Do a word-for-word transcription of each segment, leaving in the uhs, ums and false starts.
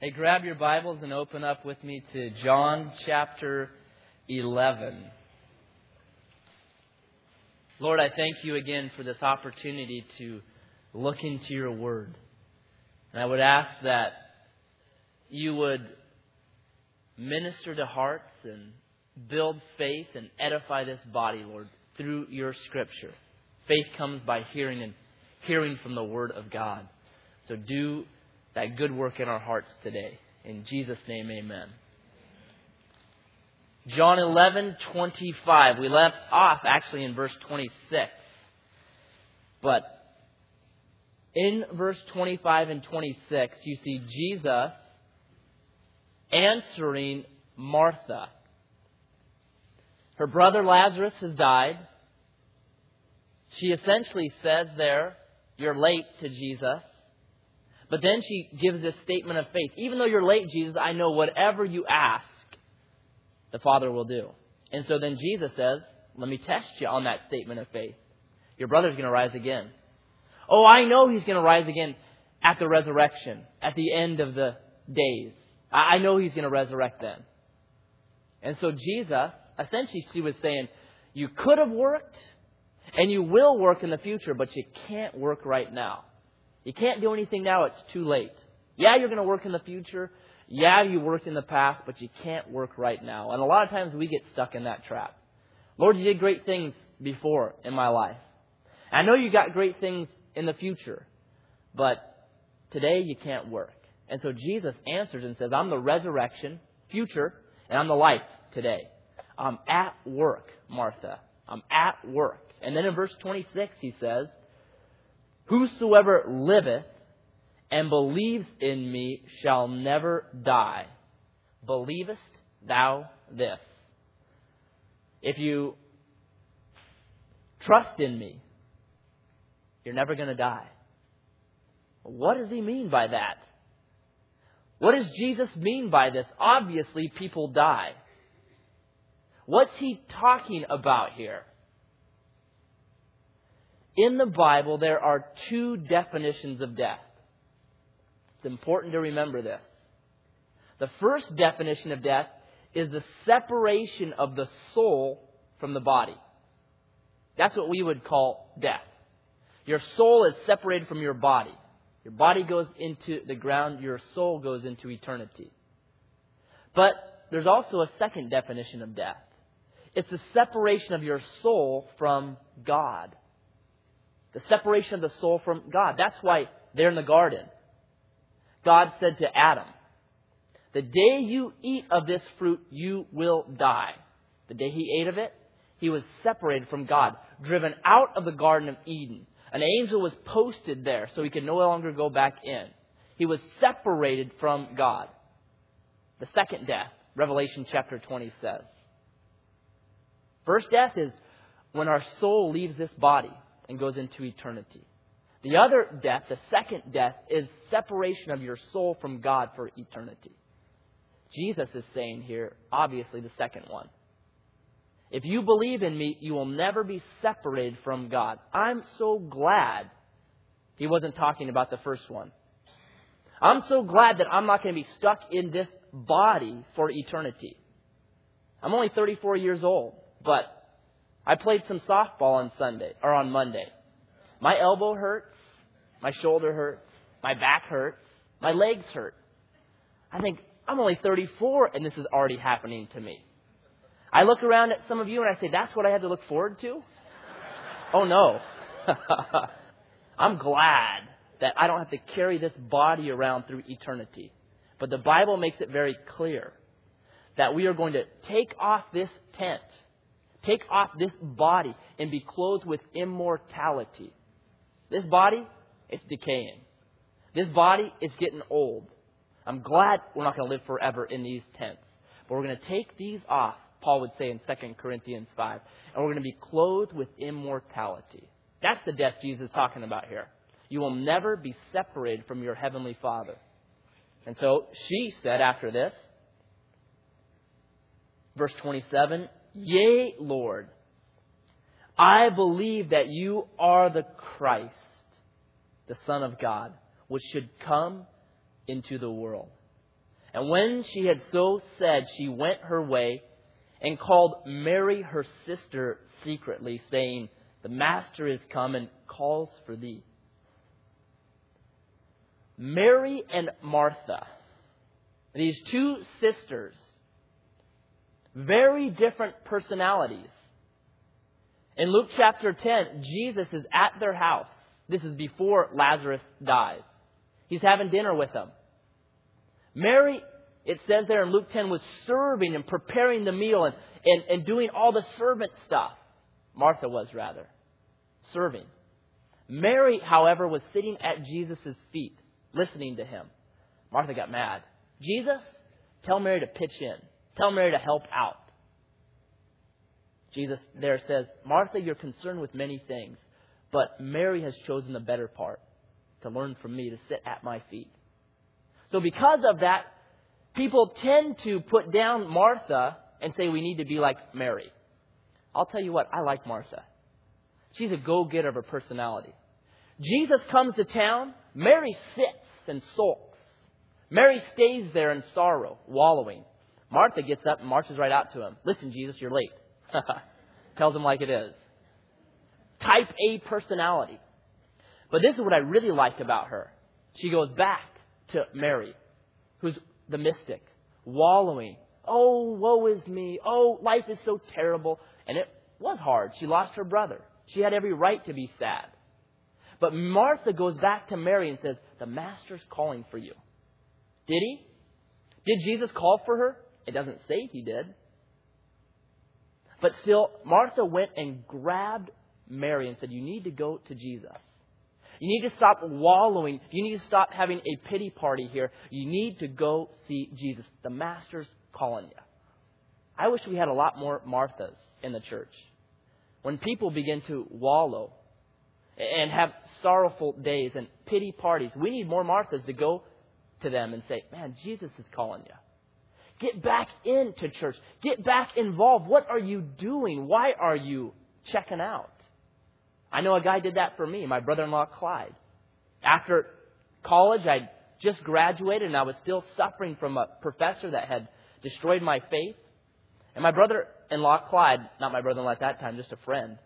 Hey, grab your Bibles and open up with me to John chapter eleven. Lord, I thank you again for this opportunity to look into your word. And I would ask that you would minister to hearts and build faith and edify this body, Lord, through your scripture. Faith comes by hearing, and hearing from the word of God. So do that good work in our hearts today. In Jesus' name, amen. John eleven twenty-five. We left off actually in verse twenty-six. But in verse twenty-five and twenty-six, you see Jesus answering Martha. Her brother Lazarus has died. She essentially says there, "You're late," to Jesus. But then she gives this statement of faith. Even though you're late, Jesus, I know whatever you ask, the Father will do. And so then Jesus says, let me test you on that statement of faith. Your brother's going to rise again. Oh, I know he's going to rise again at the resurrection, at the end of the days. I know he's going to resurrect then. And so Jesus, essentially she was saying, you could have worked and you will work in the future, but you can't work right now. You can't do anything now. It's too late. Yeah, you're going to work in the future. Yeah, you worked in the past, but you can't work right now. And a lot of times we get stuck in that trap. Lord, you did great things before in my life. I know you got great things in the future, but today you can't work. And so Jesus answers and says, I'm the resurrection, future, and I'm the life today. I'm at work, Martha. I'm at work. And then in verse twenty-six, he says, whosoever liveth and believes in me shall never die. Believest thou this? If you trust in me, you're never going to die. What does he mean by that? What does Jesus mean by this? Obviously, people die. What's he talking about here? In the Bible, there are two definitions of death. It's important to remember this. The first definition of death is the separation of the soul from the body. That's what we would call death. Your soul is separated from your body. Your body goes into the ground. Your soul goes into eternity. But there's also a second definition of death. It's the separation of your soul from God. The separation of the soul from God. That's why they're in the garden. God said to Adam, the day you eat of this fruit, you will die. The day he ate of it, he was separated from God, driven out of the Garden of Eden. An angel was posted there so he could no longer go back in. He was separated from God. The second death, Revelation chapter twenty says. First death is when our soul leaves this body and goes into eternity. The other death, the second death, is separation of your soul from God for eternity. Jesus is saying here, obviously, the second one. If you believe in me, you will never be separated from God. I'm so glad he wasn't talking about the first one. I'm so glad that I'm not going to be stuck in this body for eternity. I'm only thirty-four years old, but I played some softball on Sunday or on Monday. My elbow hurts. My shoulder hurts. My back hurts. My legs hurt. I think I'm only thirty-four and this is already happening to me. I look around at some of you and I say, that's what I had to look forward to? Oh no. I'm glad that I don't have to carry this body around through eternity. But the Bible makes it very clear that we are going to take off this tent. Take off this body and be clothed with immortality. This body, it's decaying. This body is getting old. I'm glad we're not going to live forever in these tents. But we're going to take these off, Paul would say in Second Corinthians five. And we're going to be clothed with immortality. That's the death Jesus is talking about here. You will never be separated from your heavenly Father. And so she said after this, verse twenty-seven, yea, Lord, I believe that you are the Christ, the Son of God, which should come into the world. And when she had so said, she went her way and called Mary her sister secretly, saying, the Master is come and calls for thee. Mary and Martha, these two sisters, very different personalities. In Luke chapter ten, Jesus is at their house. This is before Lazarus dies. He's having dinner with them. Mary, it says there in Luke ten, was serving and preparing the meal and, and, and doing all the servant stuff. Martha was, rather, serving. Mary, however, was sitting at Jesus' feet, listening to him. Martha got mad. Jesus, tell Mary to pitch in. Tell Mary to help out. Jesus there says, Martha, you're concerned with many things, but Mary has chosen the better part, to learn from me, to sit at my feet. So because of that, people tend to put down Martha and say we need to be like Mary. I'll tell you what, I like Martha. She's a go-getter of her personality. Jesus comes to town, Mary sits and sulks. Mary stays there in sorrow, wallowing. Martha gets up and marches right out to him. Listen, Jesus, you're late. Tells him like it is. Type A personality. But this is what I really like about her. She goes back to Mary, who's the mystic, wallowing. Oh, woe is me. Oh, life is so terrible. And it was hard. She lost her brother. She had every right to be sad. But Martha goes back to Mary and says, the Master's calling for you. Did he? Did Jesus call for her? It doesn't say he did. But still, Martha went and grabbed Mary and said, you need to go to Jesus. You need to stop wallowing. You need to stop having a pity party here. You need to go see Jesus. The Master's calling you. I wish we had a lot more Marthas in the church. When people begin to wallow and have sorrowful days and pity parties, we need more Marthas to go to them and say, man, Jesus is calling you. Get back into church. Get back involved. What are you doing? Why are you checking out? I know a guy did that for me, my brother-in-law, Clyde. After college, I just graduated and I was still suffering from a professor that had destroyed my faith. And my brother-in-law, Clyde, not my brother-in-law at that time, just a friend,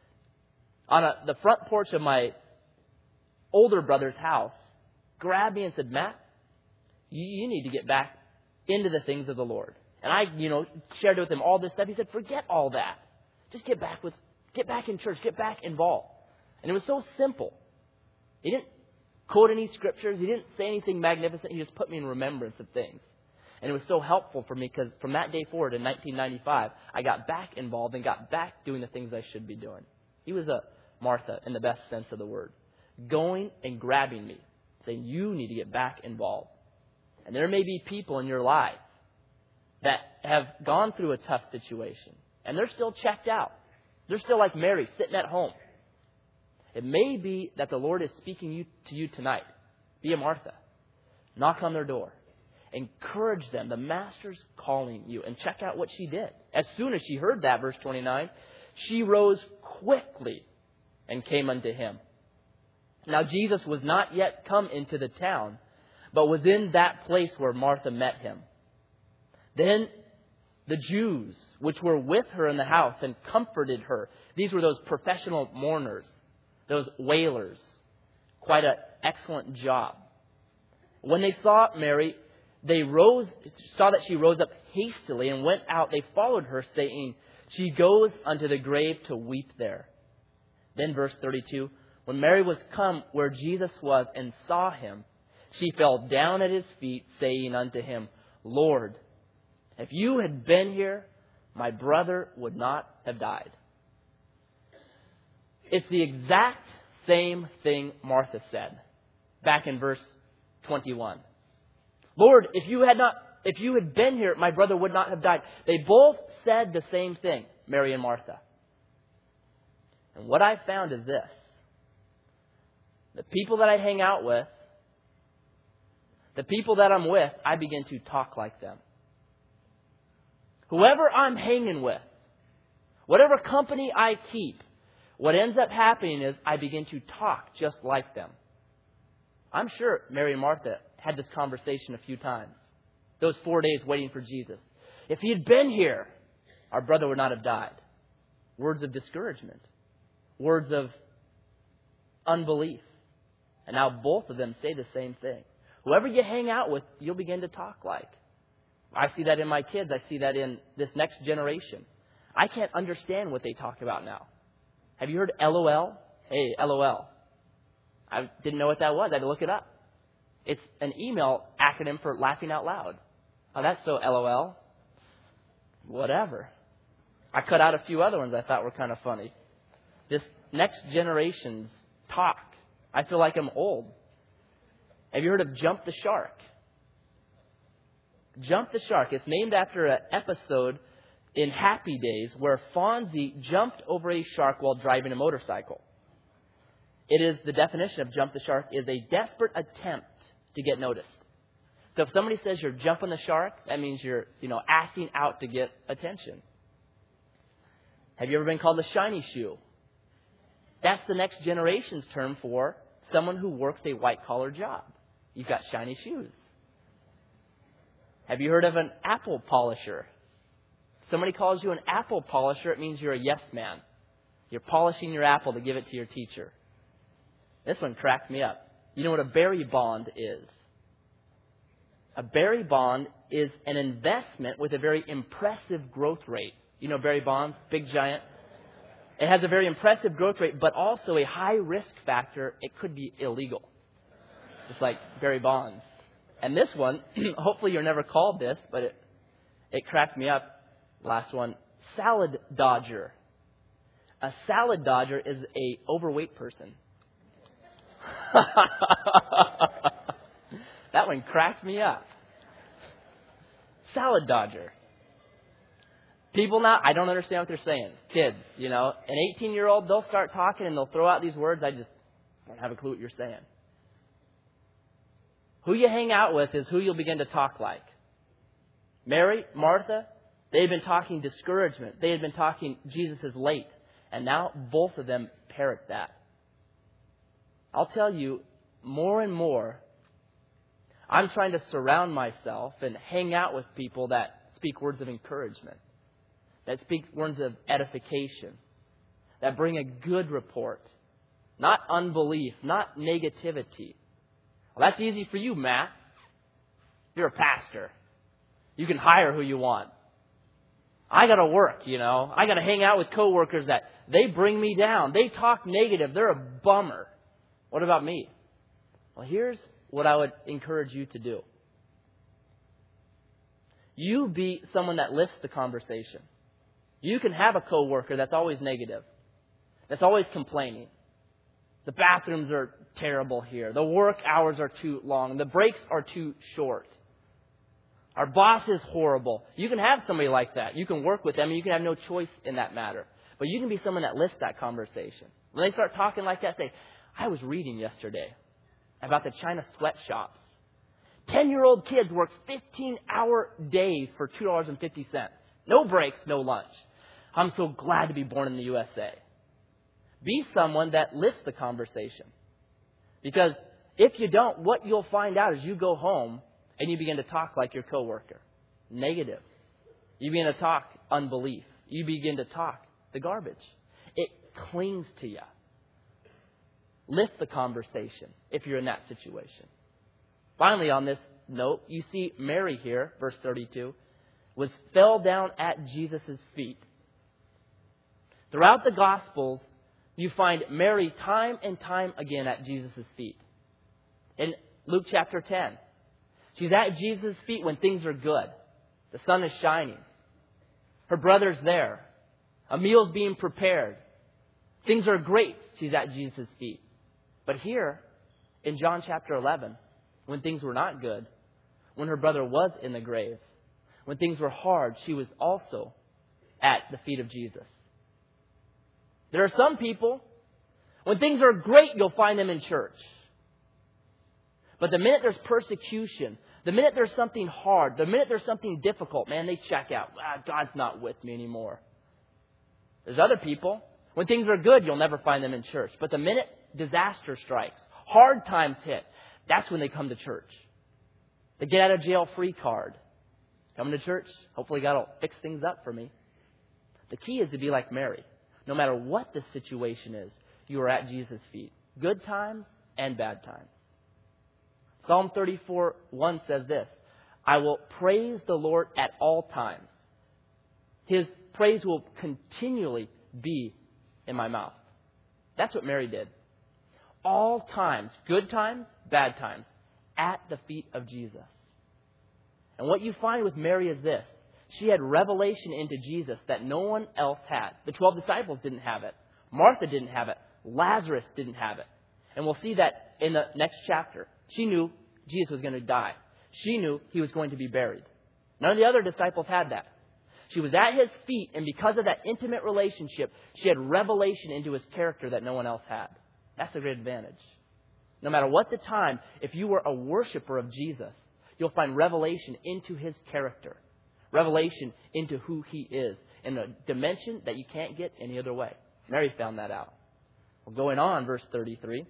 on a, the front porch of my older brother's house, grabbed me and said, Matt, you, you need to get back into the things of the Lord. And I, you know, shared with him all this stuff. He said, forget all that. Just get back with, get back in church, get back involved. And it was so simple. He didn't quote any scriptures. He didn't say anything magnificent. He just put me in remembrance of things. And it was so helpful for me because from that day forward in nineteen ninety-five, I got back involved and got back doing the things I should be doing. He was a Martha in the best sense of the word. Going and grabbing me, saying, you need to get back involved. And there may be people in your life that have gone through a tough situation and they're still checked out. They're still like Mary, sitting at home. It may be that the Lord is speaking you, to you tonight. Be a Martha. Knock on their door. Encourage them. The Master's calling you. And check out what she did. As soon as she heard that, verse twenty-nine, she rose quickly and came unto him. Now Jesus was not yet come into the town, but was in that place where Martha met him. Then the Jews, which were with her in the house and comforted her. These were those professional mourners, those wailers. Quite an excellent job. When they saw Mary, they rose, saw that she rose up hastily and went out. They followed her, saying, she goes unto the grave to weep there. Then verse thirty-two, when Mary was come where Jesus was and saw him, she fell down at his feet, saying unto him, Lord, if you had been here, my brother would not have died. It's the exact same thing Martha said back in verse twenty-one. Lord, if you had not, if you had been here, my brother would not have died. They both said the same thing, Mary and Martha. And what I found is this. The people that I hang out with, the people that I'm with, I begin to talk like them. Whoever I'm hanging with, whatever company I keep, what ends up happening is I begin to talk just like them. I'm sure Mary and Martha had this conversation a few times. those four days waiting for Jesus. If he had been here, our brother would not have died. Words of discouragement. Words of unbelief. And now both of them say the same thing. Whoever you hang out with, you'll begin to talk like. I see that in my kids. I see that in this next generation. I can't understand what they talk about now. Have you heard L O L? Hey, L O L. I didn't know what that was. I had to look it up. It's an email acronym for laughing out loud. Oh, that's so L O L. Whatever. I cut out a few other ones I thought were kind of funny. This next generation's talk. I feel like I'm old. Have you heard of Jump the Shark? Jump the Shark. It's named after an episode in Happy Days where Fonzie jumped over a shark while driving a motorcycle. It is the definition of Jump the Shark is a desperate attempt to get noticed. So if somebody says you're jumping the shark, that means you're, you know, acting out to get attention. Have you ever been called a shiny shoe? That's the next generation's term for someone who works a white-collar job. You've got shiny shoes. Have you heard of an apple polisher? If somebody calls you an apple polisher, it means you're a yes man. You're polishing your apple to give it to your teacher. This one cracked me up. You know what a berry bond is? A berry bond is an investment with a very impressive growth rate. You know berry bonds? Big, giant. It has a very impressive growth rate, but also a high risk factor. It could be illegal. Just like berry bonds. And this one, hopefully you're never called this, but it, it cracked me up. Last one, salad dodger. A salad dodger is a overweight person. That one cracked me up. Salad dodger. People now, I don't understand what they're saying. Kids, you know, an eighteen-year-old, they'll start talking and they'll throw out these words. I just don't have a clue what you're saying. Who you hang out with is who you'll begin to talk like. Mary, Martha, they had been talking discouragement. They had been talking Jesus is late. And now both of them parrot that. I'll tell you, more and more, I'm trying to surround myself and hang out with people that speak words of encouragement, that speak words of edification, that bring a good report, not unbelief, not negativity. Well, that's easy for you, Matt. You're a pastor. You can hire who you want. I got to work, you know. I got to hang out with coworkers that they bring me down. They talk negative. They're a bummer. What about me? Well, here's what I would encourage you to do. You be someone that lifts the conversation. You can have a coworker that's always negative, that's always complaining. The bathrooms are terrible here. The work hours are too long. The breaks are too short. Our boss is horrible. You can have somebody like that. You can work with them and you can have no choice in that matter. But you can be someone that lifts that conversation. When they start talking like that, say, I was reading yesterday about the China sweatshops. Ten-year-old kids work fifteen-hour days for two dollars and fifty cents. No breaks, no lunch. I'm so glad to be born in the U S A. Be someone that lifts the conversation. Because if you don't, what you'll find out is you go home and you begin to talk like your coworker. Negative. You begin to talk unbelief. You begin to talk the garbage. It clings to you. Lift the conversation if you're in that situation. Finally, on this note, you see Mary here, verse thirty-two, was fell down at Jesus' feet. Throughout the Gospels, you find Mary time and time again at Jesus' feet. In Luke chapter ten, she's at Jesus' feet when things are good. The sun is shining. Her brother's there. A meal's being prepared. Things are great. She's at Jesus' feet. But here, in John chapter eleven, when things were not good, when her brother was in the grave, when things were hard, she was also at the feet of Jesus. There are some people, when things are great, you'll find them in church. But the minute there's persecution, the minute there's something hard, the minute there's something difficult, man, they check out. Ah, God's not with me anymore. There's other people, when things are good, you'll never find them in church. But the minute disaster strikes, hard times hit, that's when they come to church. The get out of jail free card. Coming to church, hopefully God will fix things up for me. The key is to be like Mary. No matter what the situation is, you are at Jesus' feet. Good times and bad times. Psalm thirty-four one says this, I will praise the Lord at all times. His praise will continually be in my mouth. That's what Mary did. All times, good times, bad times, at the feet of Jesus. And what you find with Mary is this. She had revelation into Jesus that no one else had. The twelve disciples didn't have it. Martha didn't have it. Lazarus didn't have it. And we'll see that in the next chapter. She knew Jesus was going to die. She knew he was going to be buried. None of the other disciples had that. She was at his feet, and because of that intimate relationship, she had revelation into his character that no one else had. That's a great advantage. No matter what the time, if you were a worshiper of Jesus, you'll find revelation into his character. Revelation into who he is in a dimension that you can't get any other way. Mary found that out. Well, going on, verse thirty-three.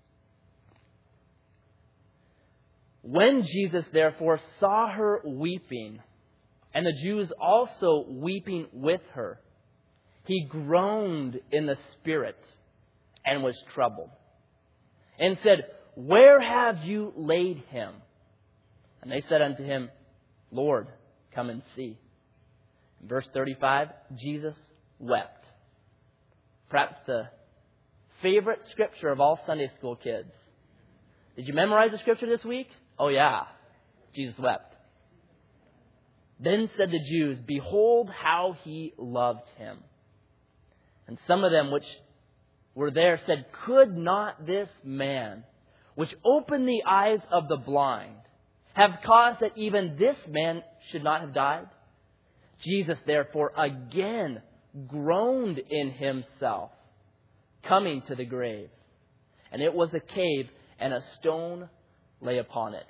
When Jesus therefore saw her weeping, and the Jews also weeping with her, he groaned in the spirit and was troubled, and said, Where have you laid him? And they said unto him, Lord, come and see. In verse thirty-five, Jesus wept. Perhaps the favorite scripture of all Sunday school kids. Did you memorize the scripture this week? Oh yeah, Jesus wept. Then said the Jews, Behold how he loved him. And some of them which were there said, Could not this man, which opened the eyes of the blind, have caused that even this man should not have died? Jesus therefore again groaned in himself, coming to the grave. And it was a cave, and a stone lay upon it.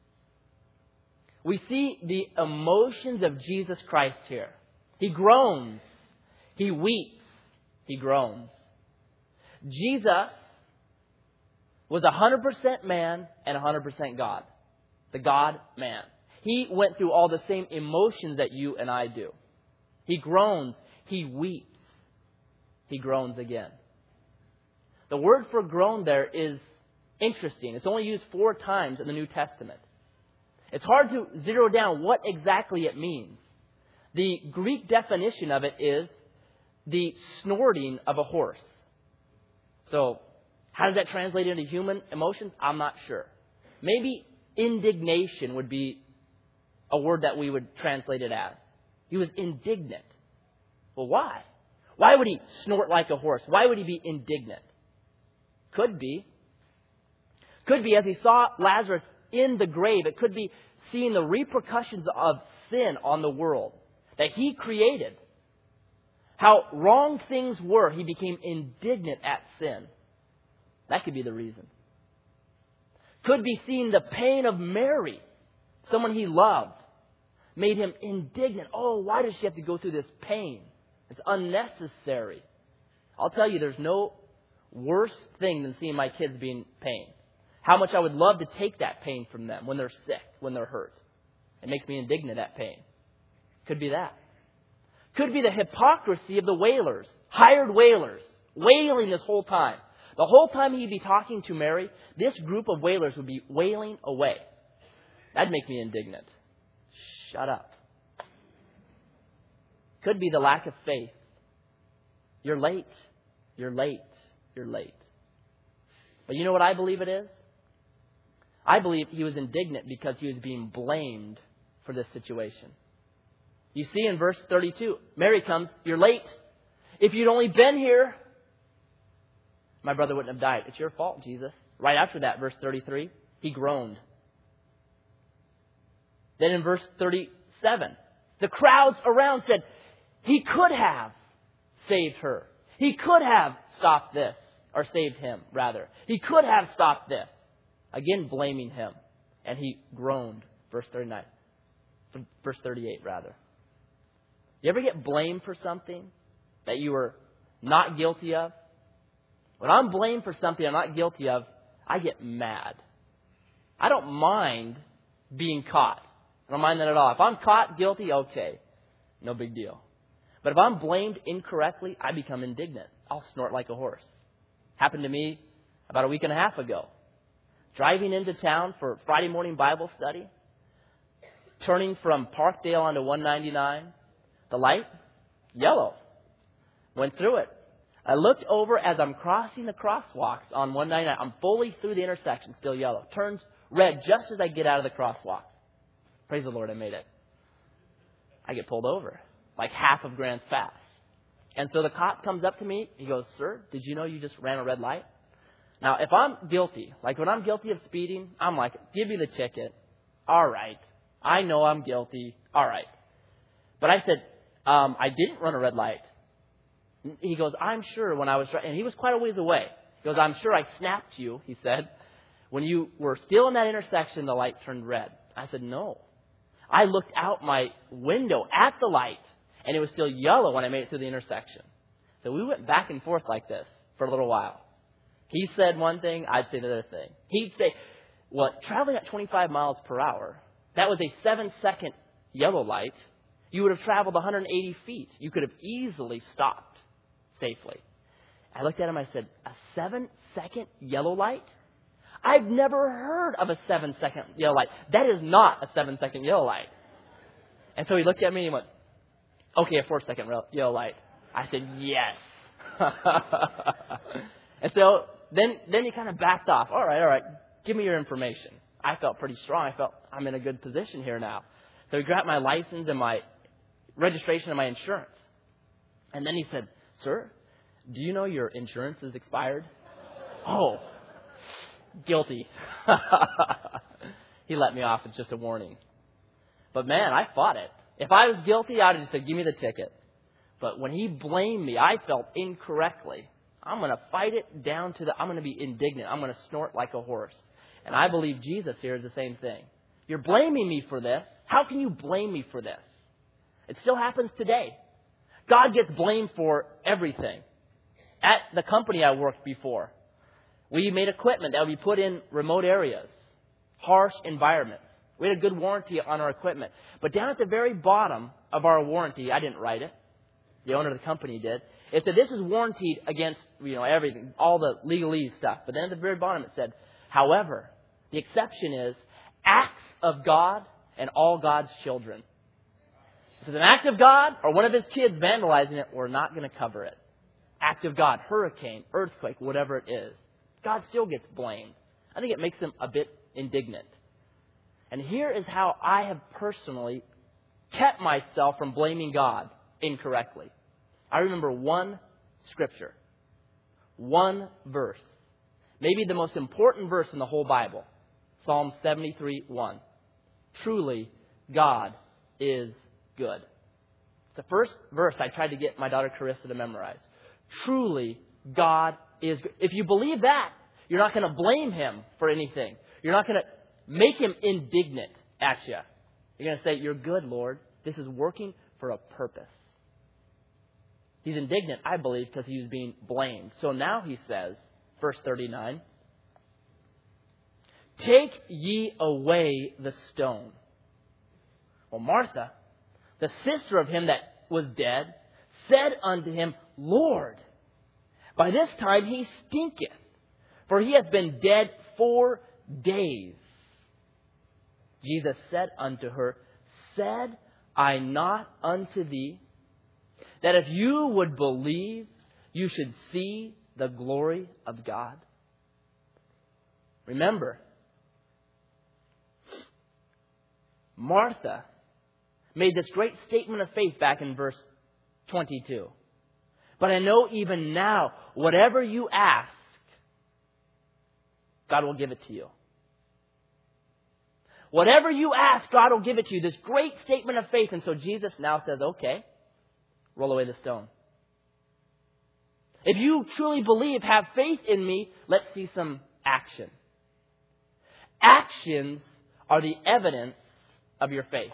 We see the emotions of Jesus Christ here. He groans. He weeps. He groans. Jesus was one hundred percent man and one hundred percent God. The God-man. He went through all the same emotions that you and I do. He groans. He weeps. He groans again. The word for groan there is interesting. It's only used four times in the New Testament. It's hard to zero down what exactly it means. The Greek definition of it is the snorting of a horse. So, how does that translate into human emotions? I'm not sure. Maybe indignation would be a word that we would translate it as. He was indignant. Well, why? Why would he snort like a horse? Why would he be indignant? Could be. Could be as he saw Lazarus in the grave. It could be seeing the repercussions of sin on the world that he created. How wrong things were. He became indignant at sin. That could be the reason. Could be seeing the pain of Mary, someone he loved, made him indignant. Oh, why does she have to go through this pain? It's unnecessary. I'll tell you, there's no worse thing than seeing my kids be in pain. How much I would love to take that pain from them when they're sick, when they're hurt. It makes me indignant at pain. Could be that. Could be the hypocrisy of the wailers, hired wailers, wailing this whole time. The whole time he'd be talking to Mary, this group of wailers would be wailing away. That'd make me indignant. Shut up. Could be the lack of faith. You're late. You're late. You're late. But you know what I believe it is? I believe he was indignant because he was being blamed for this situation. You see in verse thirty-two, Mary comes, you're late. If you'd only been here, my brother wouldn't have died. It's your fault, Jesus. Right after that, verse thirty-three, he groaned. Then in verse thirty-seven, the crowds around said, he could have saved her. He could have stopped this, or saved him, rather. He could have stopped this. Again, blaming him. And he groaned. Verse thirty-nine. Verse thirty-eight, rather. You ever get blamed for something that you were not guilty of? When I'm blamed for something I'm not guilty of, I get mad. I don't mind being caught. I don't mind that at all. If I'm caught guilty, okay. No big deal. But if I'm blamed incorrectly, I become indignant. I'll snort like a horse. Happened to me about a week and a half ago. Driving into town for Friday morning Bible study. Turning from Parkdale onto one ninety-nine. The light, yellow. Went through it. I looked over as I'm crossing the crosswalks on one ninety-nine. I'm fully through the intersection, still yellow. Turns red just as I get out of the crosswalk. Praise the Lord, I made it. I get pulled over, like half of Grants Pass. And so the cop comes up to me. He goes, "Sir, did you know you just ran a red light?" Now, if I'm guilty, like when I'm guilty of speeding, I'm like, "Give me the ticket." All right. I know I'm guilty. All right. But I said, um, I didn't run a red light. He goes, "I'm sure when I was driving," and he was quite a ways away. He goes, "I'm sure I snapped you," he said. "When you were still in that intersection, the light turned red." I said, "No. I looked out my window at the light, and it was still yellow when I made it through the intersection." So we went back and forth like this for a little while. He said one thing, I'd say the other thing. He'd say, well, traveling at twenty-five miles per hour, that was a seven-second yellow light. You would have traveled one hundred eighty feet. You could have easily stopped safely. I looked at him, I said, "A seven-second yellow light? I've never heard of a seven-second yellow light. That is not a seven-second yellow light." And so he looked at me and he went, "Okay, a four-second yellow light." I said, "Yes." And so then, then he kind of backed off. All right, all right, give me your information. I felt pretty strong. I felt I'm in a good position here now. So he grabbed my license and my registration and my insurance. And then he said, "Sir, do you know your insurance is expired?" Oh, guilty. He let me off. It's just a warning. But man, I fought it. If I was guilty, I would have just said, "Give me the ticket." But when he blamed me, I felt incorrectly. I'm going to fight it down to the, I'm going to be indignant. I'm going to snort like a horse. And I believe Jesus here is the same thing. You're blaming me for this. How can you blame me for this? It still happens today. God gets blamed for everything. At the company I worked before, we made equipment that would be put in remote areas, harsh environments. We had a good warranty on our equipment. But down at the very bottom of our warranty, I didn't write it. The owner of the company did. It said this is warranted against, you know, everything, all the legalese stuff. But then at the very bottom it said, however, the exception is acts of God and all God's children. If it's an act of God or one of His kids vandalizing it, we're not going to cover it. Act of God, hurricane, earthquake, whatever it is. God still gets blamed. I think it makes Him a bit indignant. And here is how I have personally kept myself from blaming God incorrectly. I remember one scripture, one verse, maybe the most important verse in the whole Bible, Psalm seventy-three one. Truly, God is good. It's the first verse I tried to get my daughter Carissa to memorize. Truly, God is good. If you believe that, you're not going to blame Him for anything. You're not going to make Him indignant at you. You're going to say, "You're good, Lord. This is working for a purpose." He's indignant, I believe, because he was being blamed. So now he says, verse thirty-nine, "Take ye away the stone." Well, Martha, the sister of him that was dead, said unto him, "Lord, by this time he stinketh, for he hath been dead four days." Jesus said unto her, "Said I not unto thee, that if you would believe, you should see the glory of God?" Remember, Martha made this great statement of faith back in verse twenty-two. "But I know even now, whatever you ask, God will give it to you." Whatever you ask, God will give it to you. This great statement of faith. And so Jesus now says, "Okay, roll away the stone. If you truly believe, have faith in me, let's see some action." Actions are the evidence of your faith.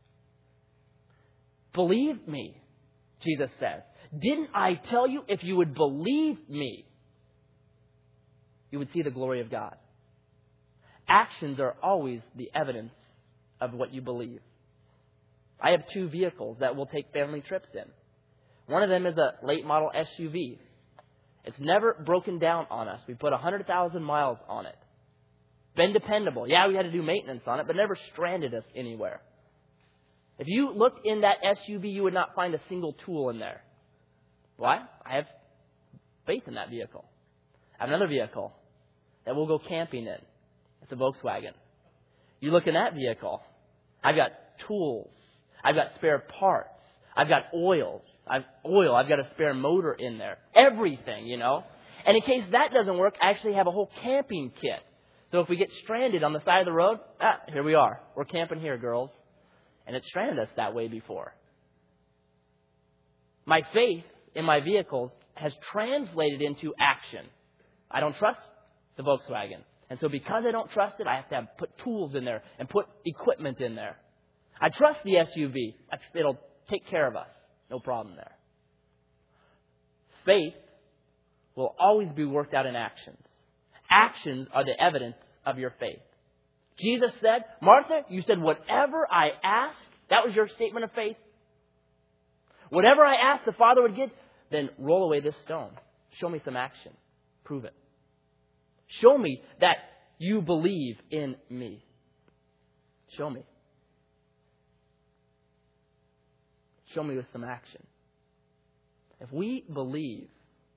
Believe me, Jesus says. Didn't I tell you if you would believe me, you would see the glory of God? Actions are always the evidence of what you believe. I have two vehicles that we'll take family trips in. One of them is a late model S U V. It's never broken down on us. We put one hundred thousand miles on it. Been dependable. Yeah, we had to do maintenance on it, but never stranded us anywhere. If you looked in that S U V, you would not find a single tool in there. Why? I have faith in that vehicle. I have another vehicle that we'll go camping in. It's a Volkswagen. You look in that vehicle, I've got tools. I've got spare parts. I've got oils. I've oil. I've got a spare motor in there. Everything, you know. And in case that doesn't work, I actually have a whole camping kit. So if we get stranded on the side of the road, ah, here we are. We're camping here, girls. And it stranded us that way before. My faith in my vehicles has translated into action. I don't trust the Volkswagen. And so because I don't trust it, I have to have, put tools in there and put equipment in there. I trust the S U V. It'll take care of us. No problem there. Faith will always be worked out in actions. Actions are the evidence of your faith. Jesus said, Martha, you said, whatever I ask, that was your statement of faith. Whatever I ask, the Father would give. Then roll away this stone. Show me some action. Prove it. Show me that you believe in me. Show me. Show me with some action. If we believe,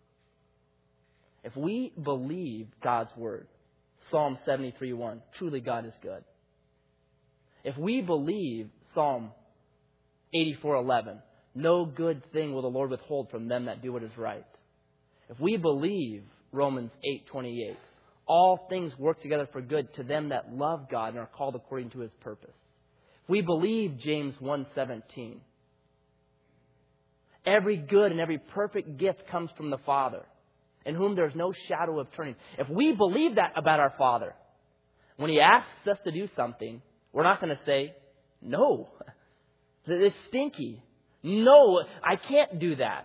if we believe God's word, Psalm seventy-three one, truly God is good. If we believe Psalm eighty-four eleven, no good thing will the Lord withhold from them that do what is right. If we believe Romans eight twenty-eight, all things work together for good to them that love God and are called according to His purpose. If we believe James one seventeen, every good and every perfect gift comes from the Father, in whom there is no shadow of turning. If we believe that about our Father, when He asks us to do something, we're not going to say, no, it's stinky. No, I can't do that.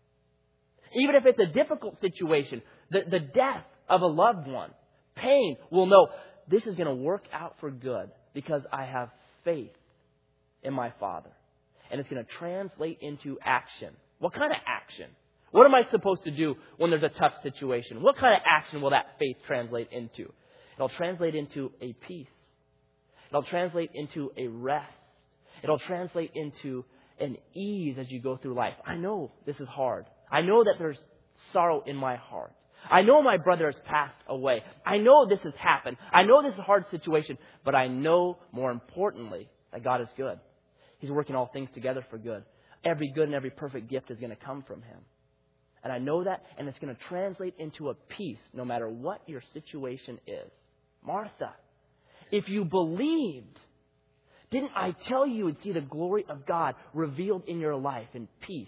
Even if it's a difficult situation, the, the death of a loved one, pain, we'll know this is going to work out for good because I have faith in my Father. And it's going to translate into action. What kind of action? What am I supposed to do when there's a tough situation? What kind of action will that faith translate into? It'll translate into a peace. It'll translate into a rest. It'll translate into an ease as you go through life. I know this is hard. I know that there's sorrow in my heart. I know my brother has passed away. I know this has happened. I know this is a hard situation. But I know, more importantly, that God is good. He's working all things together for good. Every good and every perfect gift is going to come from Him. And I know that, and it's going to translate into a peace no matter what your situation is. Martha, if you believed, didn't I tell you you'd see the glory of God revealed in your life in peace,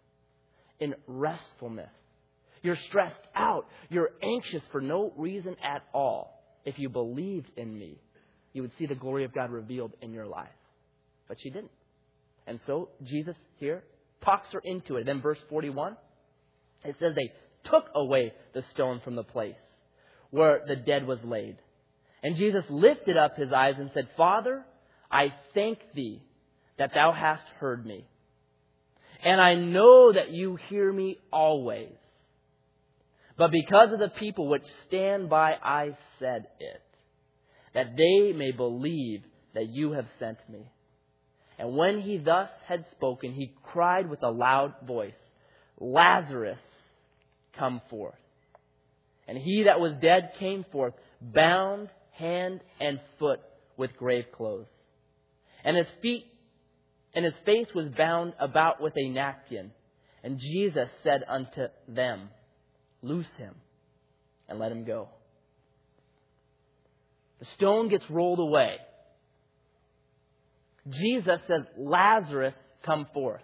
in restfulness? You're stressed out. You're anxious for no reason at all. If you believed in me, you would see the glory of God revealed in your life. But she didn't. And so Jesus here talks her into it. Then verse forty-one, it says they took away the stone from the place where the dead was laid. And Jesus lifted up His eyes and said, Father, I thank Thee that Thou hast heard me. And I know that You hear me always. But because of the people which stand by, I said it, that they may believe that You have sent me. And when He thus had spoken, He cried with a loud voice, Lazarus, come forth. And he that was dead came forth, bound hand and foot with grave clothes. And his feet and his face was bound about with a napkin. And Jesus said unto them, Loose him and let him go. The stone gets rolled away. Jesus says, Lazarus, come forth.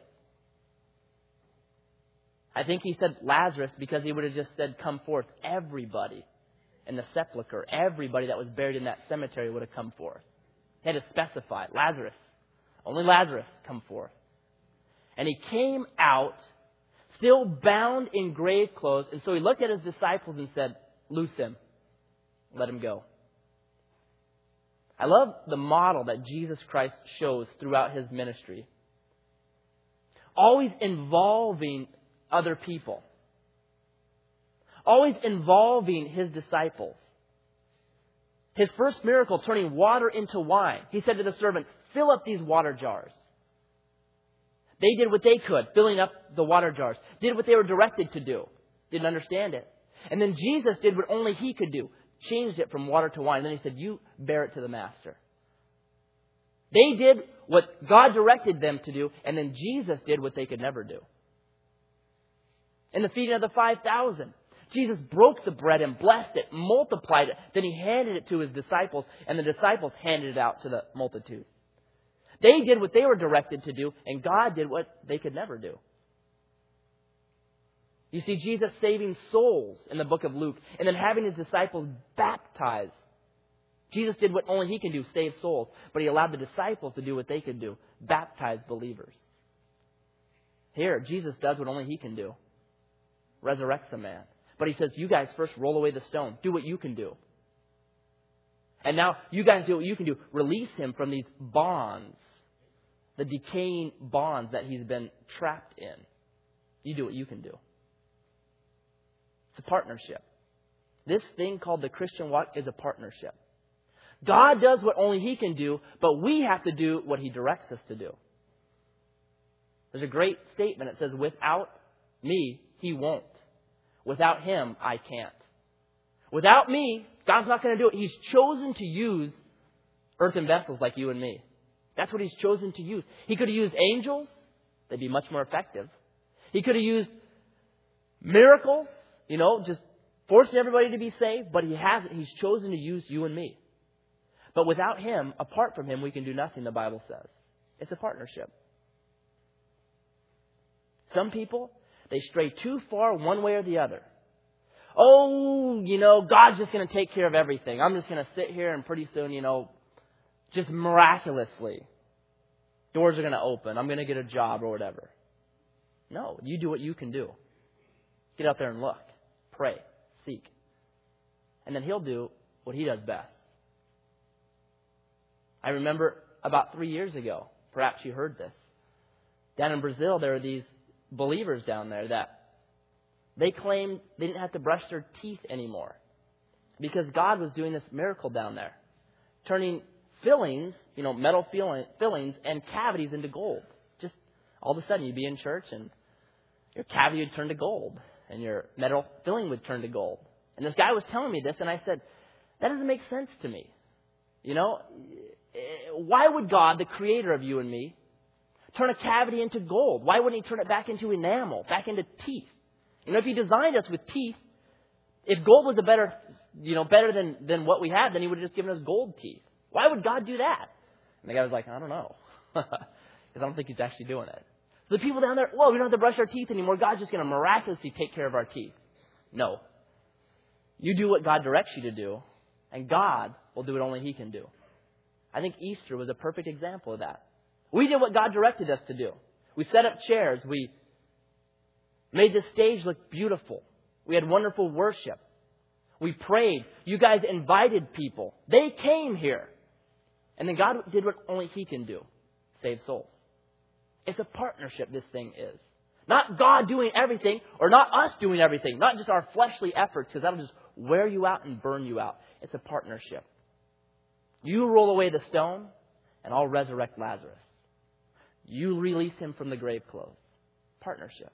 I think He said Lazarus because He would have just said, come forth. Everybody in the sepulcher, everybody that was buried in that cemetery would have come forth. He had to specify, Lazarus, only Lazarus, come forth. And he came out, still bound in grave clothes. And so He looked at His disciples and said, Loose him. Let him go. I love the model that Jesus Christ shows throughout his ministry. Always involving other people. Always involving his disciples. His first miracle, turning water into wine. He said to the servants, fill up these water jars. They did what they could, filling up the water jars. Did what they were directed to do. Didn't understand it. And then Jesus did what only he could do. Changed it from water to wine. And then he said, you bear it to the master. They did what God directed them to do. And then Jesus did what they could never do. In the feeding of the five thousand, Jesus broke the bread and blessed it, multiplied it. Then he handed it to his disciples. And the disciples handed it out to the multitude. They did what they were directed to do, and God did what they could never do. You see Jesus saving souls in the book of Luke, and then having his disciples baptized. Jesus did what only he can do, save souls. But he allowed the disciples to do what they could do, baptize believers. Here, Jesus does what only he can do, resurrects a man. But he says, you guys first roll away the stone. Do what you can do. And now you guys do what you can do. Release him from these bonds. The decaying bonds that he's been trapped in. You do what you can do. It's a partnership. This thing called the Christian walk is a partnership. God does what only he can do, but we have to do what he directs us to do. There's a great statement. It says, without me, he won't. Without him, I can't. Without me, God's not going to do it. He's chosen to use earthen vessels like you and me. That's what he's chosen to use. He could have used angels. They'd be much more effective. He could have used miracles, you know, just forcing everybody to be saved. But he hasn't. He's chosen to use you and me. But without him, apart from him, we can do nothing, the Bible says. It's a partnership. Some people, they stray too far one way or the other. Oh, you know, God's just going to take care of everything. I'm just going to sit here and pretty soon, you know, just miraculously, doors are going to open. I'm going to get a job or whatever. No, you do what you can do. Get out there and look. Pray. Seek. And then he'll do what he does best. I remember about three years ago, perhaps you heard this. Down in Brazil, there were these believers down there that they claimed they didn't have to brush their teeth anymore because God was doing this miracle down there, turning fillings, you know, metal fillings and cavities into gold. Just all of a sudden you'd be in church and your cavity would turn to gold and your metal filling would turn to gold. And this guy was telling me this and I said, that doesn't make sense to me. You know, why would God, the creator of you and me, turn a cavity into gold? Why wouldn't he turn it back into enamel, back into teeth? You know, if he designed us with teeth, if gold was a better, you know, better than, than what we had, then he would have just given us gold teeth. Why would God do that? And the guy was like, I don't know. Because I don't think he's actually doing it. So the people down there, well, we don't have to brush our teeth anymore. God's just going to miraculously take care of our teeth. No. You do what God directs you to do, and God will do what only he can do. I think Easter was a perfect example of that. We did what God directed us to do. We set up chairs. We made the stage look beautiful. We had wonderful worship. We prayed. You guys invited people. They came here. And then God did what only he can do. Save souls. It's a partnership, this thing is. Not God doing everything or not us doing everything. Not just our fleshly efforts, because that'll just wear you out and burn you out. It's a partnership. You roll away the stone and I'll resurrect Lazarus. You release him from the grave clothes. Partnership.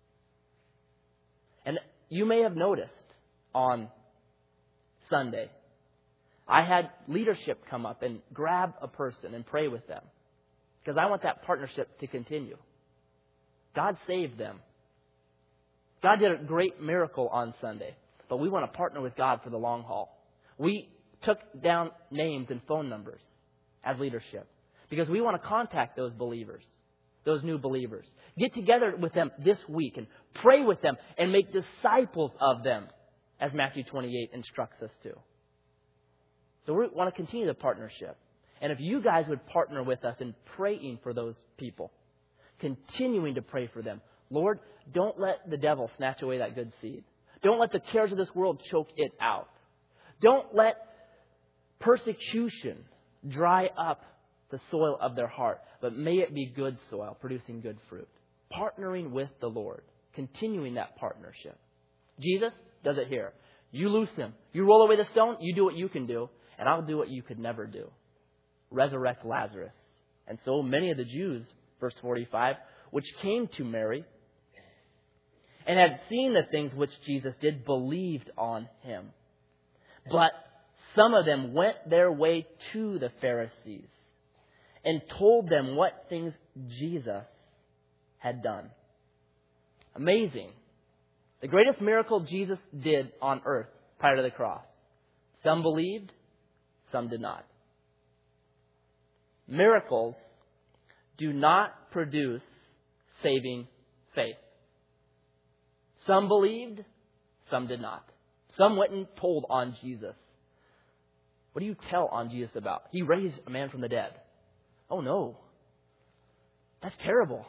And you may have noticed on Sunday, I had leadership come up and grab a person and pray with them. Because I want that partnership to continue. God saved them. God did a great miracle on Sunday. But we want to partner with God for the long haul. We took down names and phone numbers as leadership. Because we want to contact those believers, those new believers. Get together with them this week and pray with them and make disciples of them, as Matthew twenty-eight instructs us to. So we want to continue the partnership. And if you guys would partner with us in praying for those people, continuing to pray for them. Lord, don't let the devil snatch away that good seed. Don't let the cares of this world choke it out. Don't let persecution dry up the soil of their heart, but may it be good soil, producing good fruit. Partnering with the Lord, continuing that partnership. Jesus does it here. You loose him. You roll away the stone, you do what you can do, and I'll do what you could never do. Resurrect Lazarus. And so many of the Jews, verse forty-five, which came to Mary and had seen the things which Jesus did, believed on him. But some of them went their way to the Pharisees and told them what things Jesus had done. Amazing. The greatest miracle Jesus did on earth prior to the cross. Some believed, some did not. Miracles do not produce saving faith. Some believed, some did not. Some went and told on Jesus. What do you tell on Jesus about? He raised a man from the dead. Oh no. That's terrible.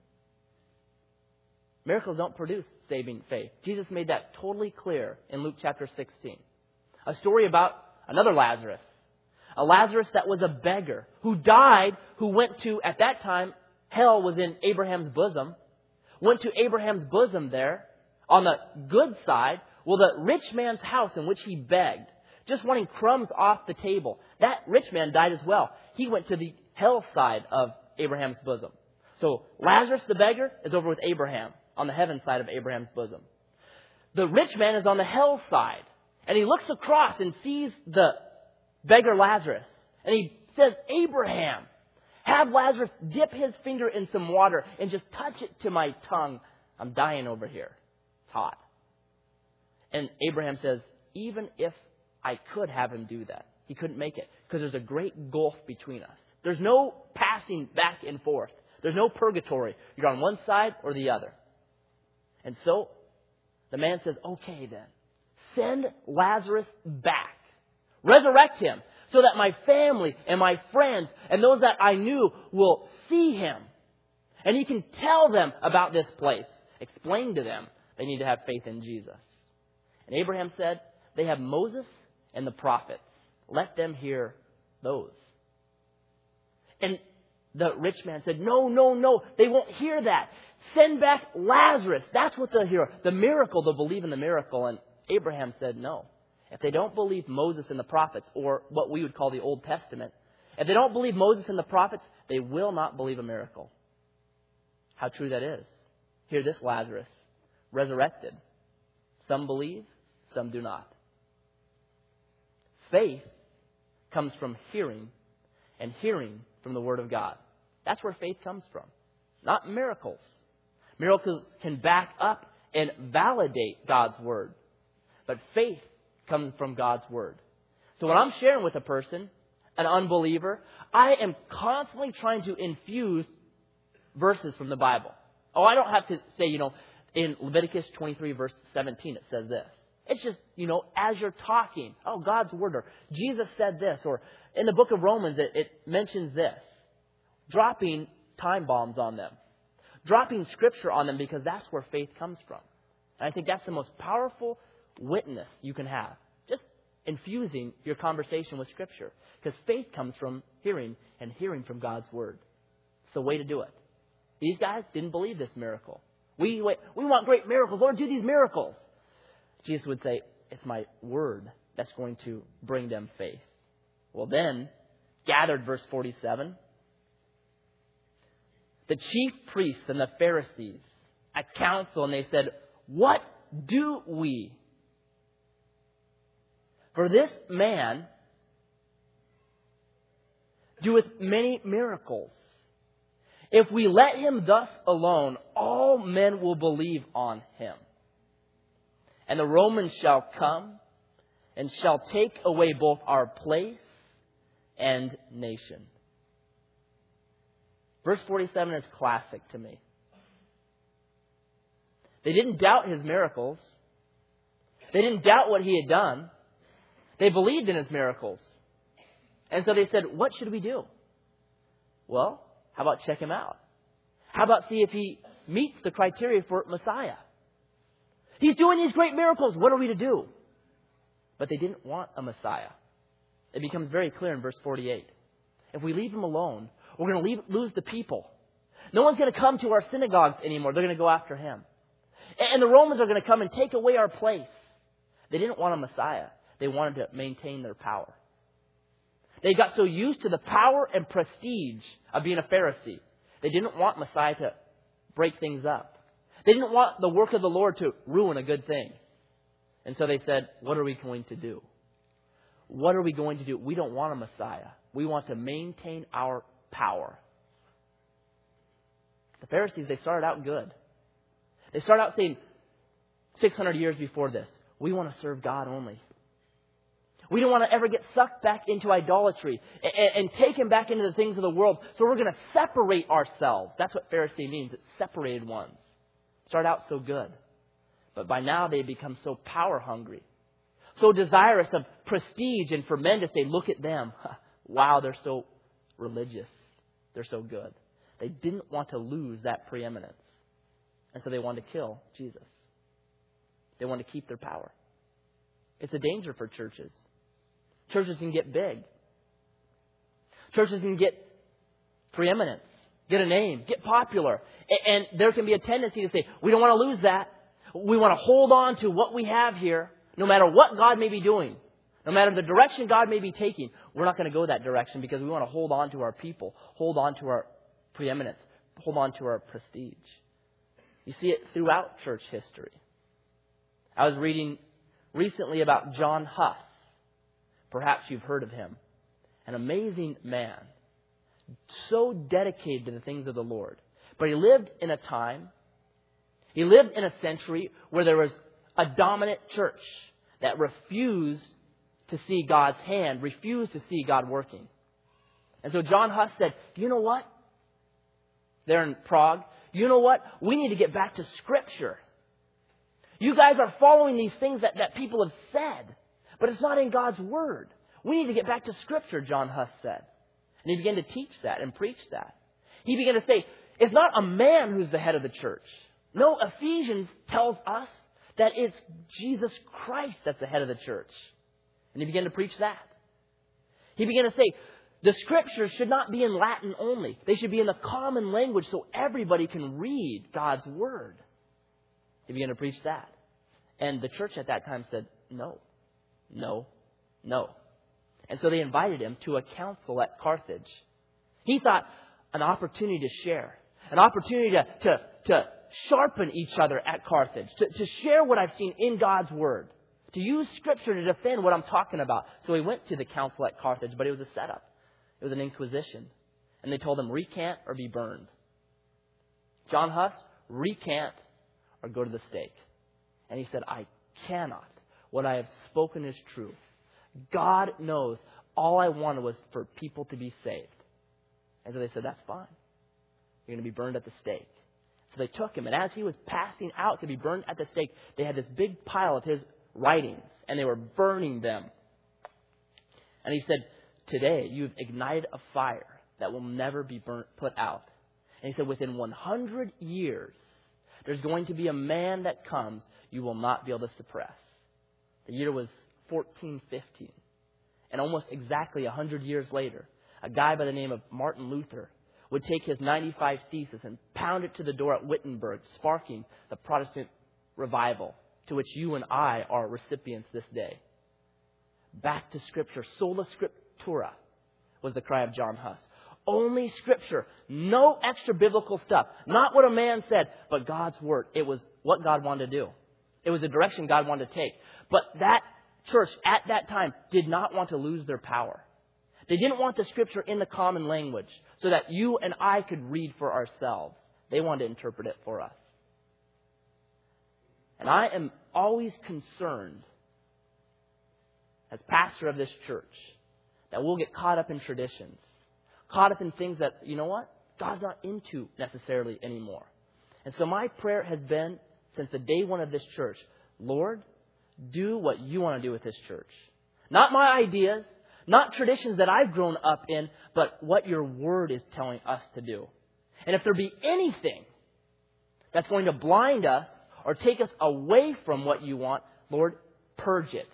Miracles don't produce saving faith. Jesus made that totally clear in Luke chapter sixteen. A story about another Lazarus. A Lazarus that was a beggar who died, who went to, at that time, hell was in Abraham's bosom. Went to Abraham's bosom there. On the good side, well, the rich man's house in which he begged, just wanting crumbs off the table. That rich man died as well. He went to the hell side of Abraham's bosom. So Lazarus the beggar is over with Abraham on the heaven side of Abraham's bosom. The rich man is on the hell side. And he looks across and sees the beggar Lazarus. And he says, Abraham, have Lazarus dip his finger in some water and just touch it to my tongue. I'm dying over here. It's hot. And Abraham says, even if I could have him do that, he couldn't make it because there's a great gulf between us. There's no passing back and forth. There's no purgatory. You're on one side or the other. And so the man says, okay then, send Lazarus back. Resurrect him so that my family and my friends and those that I knew will see him. And he can tell them about this place. Explain to them they need to have faith in Jesus. And Abraham said, they have Moses and the prophets. Let them hear those. And the rich man said, no, no, no, they won't hear that. Send back Lazarus. That's what they'll hear. The miracle, they'll believe in the miracle. And Abraham said, no. If they don't believe Moses and the prophets, or what we would call the Old Testament, if they don't believe Moses and the prophets, they will not believe a miracle. How true that is. Hear this Lazarus, resurrected. Some believe, some do not. Faith comes from hearing, and hearing from the Word of God. That's where faith comes from, not miracles. Miracles can back up and validate God's Word, but faith comes from God's Word. So when I'm sharing with a person, an unbeliever, I am constantly trying to infuse verses from the Bible. Oh, I don't have to say, you know, in Leviticus twenty-three, verse seventeen, it says this. It's just, you know, as you're talking, oh, God's Word, or Jesus said this, or in the book of Romans, it, it mentions this. Dropping time bombs on them. Dropping Scripture on them, because that's where faith comes from. And I think that's the most powerful witness you can have. Just infusing your conversation with Scripture. Because faith comes from hearing, and hearing from God's Word. It's the way to do it. These guys didn't believe this miracle. We, we want great miracles. Lord, do these miracles. Jesus would say, it's my Word that's going to bring them faith. Well then, gathered, verse forty-seven, the chief priests and the Pharisees at council, and they said, what do we? For this man doeth many miracles. If we let him thus alone, all men will believe on him. And the Romans shall come and shall take away both our place and nation. Verse forty-seven is classic to me. They didn't doubt his miracles. They didn't doubt what he had done. They believed in his miracles. And so they said, what should we do? Well, how about check him out? How about see if he meets the criteria for Messiah? He's doing these great miracles. What are we to do? But they didn't want a Messiah. It becomes very clear in verse forty-eight. if we leave Him alone, we're going to leave, lose the people. No one's going to come to our synagogues anymore. They're going to go after Him. And the Romans are going to come and take away our place. They didn't want a Messiah. They wanted to maintain their power. They got so used to the power and prestige of being a Pharisee. They didn't want Messiah to break things up. They didn't want the work of the Lord to ruin a good thing. And so they said, what are we going to do? What are we going to do? We don't want a Messiah. We want to maintain our power. The Pharisees, they started out good. They started out saying, six hundred years before this, we want to serve God only. We don't want to ever get sucked back into idolatry and, and taken back into the things of the world. So we're going to separate ourselves. That's what Pharisee means. It's separated ones. Start out so good. But by now they become so power hungry. So desirous of prestige and for men to say, look at them. Wow, they're so religious. They're so good. They didn't want to lose that preeminence. And so they wanted to kill Jesus. They wanted to keep their power. It's a danger for churches. Churches can get big. Churches can get preeminence, get a name, get popular. And there can be a tendency to say, we don't want to lose that. We want to hold on to what we have here, no matter what God may be doing. No matter the direction God may be taking, we're not going to go that direction because we want to hold on to our people, hold on to our preeminence, hold on to our prestige. You see it throughout church history. I was reading recently about John Huss. Perhaps you've heard of him. An amazing man. So dedicated to the things of the Lord. But he lived in a time, he lived in a century where there was a dominant church that refused to see God's hand, refused to see God working. And so John Huss said, you know what? There in Prague, you know what? We need to get back to Scripture. You guys are following these things that, that people have said, but it's not in God's Word. We need to get back to Scripture, John Huss said. And he began to teach that and preach that. He began to say, it's not a man who's the head of the church. No, Ephesians tells us that it's Jesus Christ that's the head of the church. And he began to preach that. He began to say, the Scriptures should not be in Latin only. They should be in the common language so everybody can read God's Word. He began to preach that. And the church at that time said, no, no, no. And so they invited him to a council at Carthage. He thought an opportunity to share, an opportunity to, to, to sharpen each other at Carthage, to, to share what I've seen in God's Word, to use Scripture to defend what I'm talking about. So he went to the council at Carthage, but it was a setup. It was an inquisition. And they told him, recant or be burned. John Huss, recant or go to the stake. And he said, I cannot. What I have spoken is true. God knows all I wanted was for people to be saved. And so they said, that's fine. You're going to be burned at the stake. So they took him. And as he was passing out to be burned at the stake, they had this big pile of his writings. And they were burning them. And he said, today you've ignited a fire that will never be burnt, put out. And he said, within one hundred years, there's going to be a man that comes you will not be able to suppress. The year was fourteen fifteen. And almost exactly one hundred years later, a guy by the name of Martin Luther would take his ninety-five Theses and pound it to the door at Wittenberg, sparking the Protestant revival to which you and I are recipients this day. Back to Scripture. Sola Scriptura was the cry of John Huss. Only Scripture. No extra biblical stuff. Not what a man said, but God's Word. It was what God wanted to do. It was the direction God wanted to take. But that church at that time did not want to lose their power. They didn't want the Scripture in the common language so that you and I could read for ourselves. They wanted to interpret it for us. And I am always concerned as pastor of this church that we'll get caught up in traditions, caught up in things that, you know what, God's not into necessarily anymore. And so my prayer has been since the day one of this church, Lord, do what you want to do with this church. Not my ideas, not traditions that I've grown up in, but what your Word is telling us to do. And if there be anything that's going to blind us or take us away from what you want, Lord, purge it.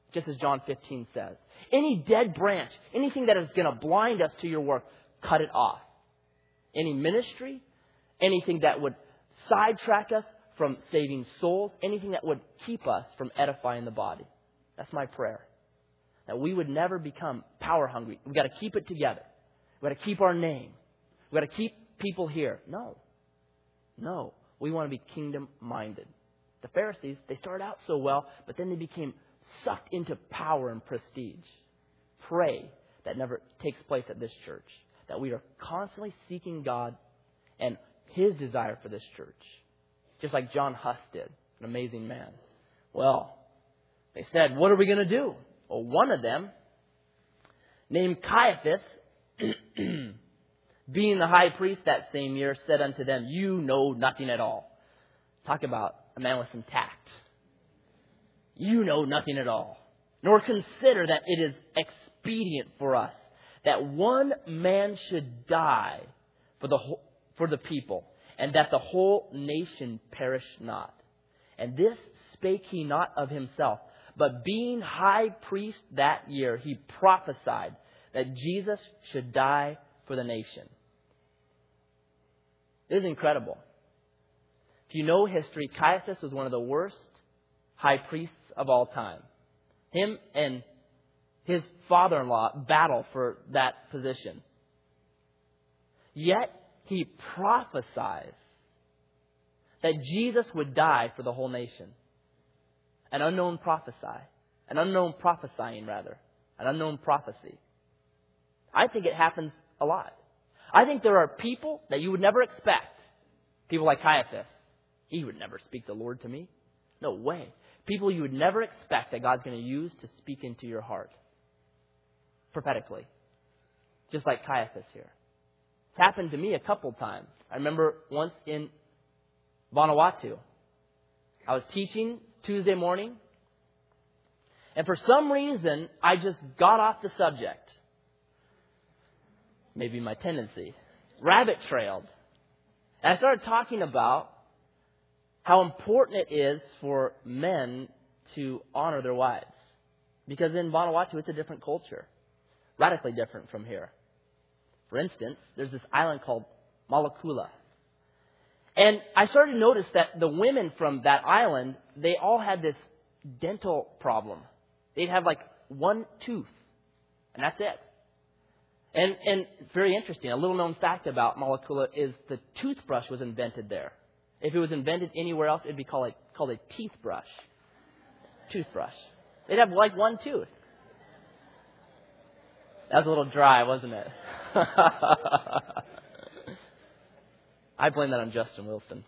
just as John fifteen says. Any dead branch, anything that is going to blind us to your work, cut it off. Any ministry, anything that would sidetrack us from saving souls, anything that would keep us from edifying the body. That's my prayer. That we would never become power hungry. We've got to keep it together. We've got to keep our name. We've got to keep people here. No. No. We want to be kingdom minded. The Pharisees, they started out so well, but then they became sucked into power and prestige. Pray that never takes place at this church. That we are constantly seeking God and His desire for this church. Just like John Huss did, an amazing man. Well, they said, what are we going to do? Well, one of them, named Caiaphas, being the high priest that same year, said unto them, you know nothing at all. Talk about a man with some tact. You know nothing at all, nor consider that it is expedient for us that one man should die for the whole, for the people, and that the whole nation perish not. And this spake he not of himself, but being high priest that year, he prophesied that Jesus should die for the nation. This is incredible. If you know history, Caiaphas was one of the worst high priests of all time. Him and his father-in-law battle for that position. Yet he prophesies that Jesus would die for the whole nation. An unknown prophesy. An unknown prophesying, rather. An unknown prophecy. I think it happens a lot. I think there are people that you would never expect. People like Caiaphas. He would never speak the Lord to me. No way. People you would never expect that God's going to use to speak into your heart. Prophetically. Just like Caiaphas here. It's happened to me a couple times. I remember once in Vanuatu. I was teaching Tuesday morning. And for some reason, I just got off the subject. Maybe my tendency. Rabbit trailed. And I started talking about how important it is for men to honor their wives. Because in Vanuatu, it's a different culture. Radically different from here. For instance, there's this island called Malakula. And I started to notice that the women from that island, they all had this dental problem. They'd have like one tooth. And that's it. And, and very interesting, a little known fact about Malakula is the toothbrush was invented there. If it was invented anywhere else, it would be called a, called a teeth brush. Toothbrush. They'd have like one tooth. That was a little dry, wasn't it? I blame that on Justin Wilson.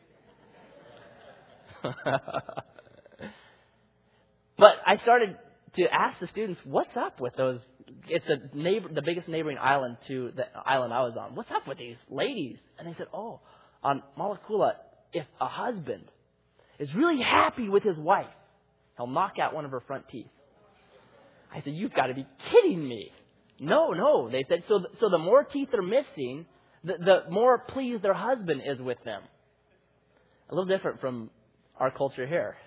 But I started to ask the students, what's up with those? It's the neighbor, the biggest neighboring island to the island I was on. What's up with these ladies? And they said, oh, on Malakula, if a husband is really happy with his wife, he'll knock out one of her front teeth. I said, you've got to be kidding me. No, no. They said, so, so the more teeth they're missing, the, the more pleased their husband is with them. A little different from our culture here.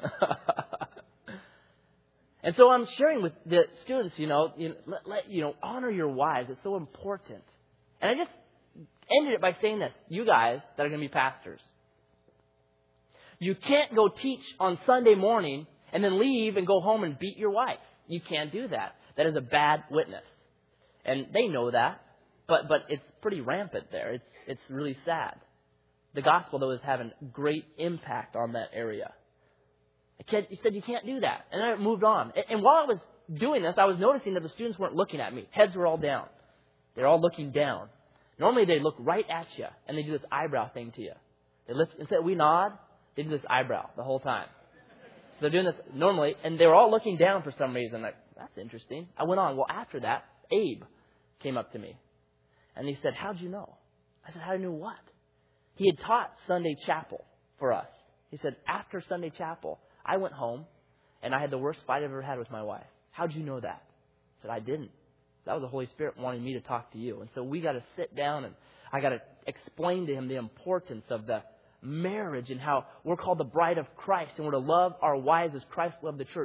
And so I'm sharing with the students, you know, you know, let, let, you know, honor your wives. It's so important. And I just ended it by saying this. You guys that are going to be pastors. You can't go teach on Sunday morning and then leave and go home and beat your wife. You can't do that. That is a bad witness. And they know that. But but it's pretty rampant there. It's it's really sad. The gospel, though, is having great impact on that area. He said, you can't do that. And I moved on. And while I was doing this, I was noticing that the students weren't looking at me. Heads were all down. They're all looking down. Normally, they look right at you, and they do this eyebrow thing to you. They lift, instead we nod, they do this eyebrow the whole time. So they're doing this normally, and they were all looking down for some reason. Like, that's interesting. I went on. Well, after that, Abe came up to me. And he said, how'd you know? I said, how do you know what? He had taught Sunday chapel for us. He said, after Sunday chapel, I went home, and I had the worst fight I've ever had with my wife. How'd you know that? I said, I didn't. That was the Holy Spirit wanting me to talk to you. And so we got to sit down, and I got to explain to him the importance of the marriage and how we're called the bride of Christ, and we're to love our wives as Christ loved the church.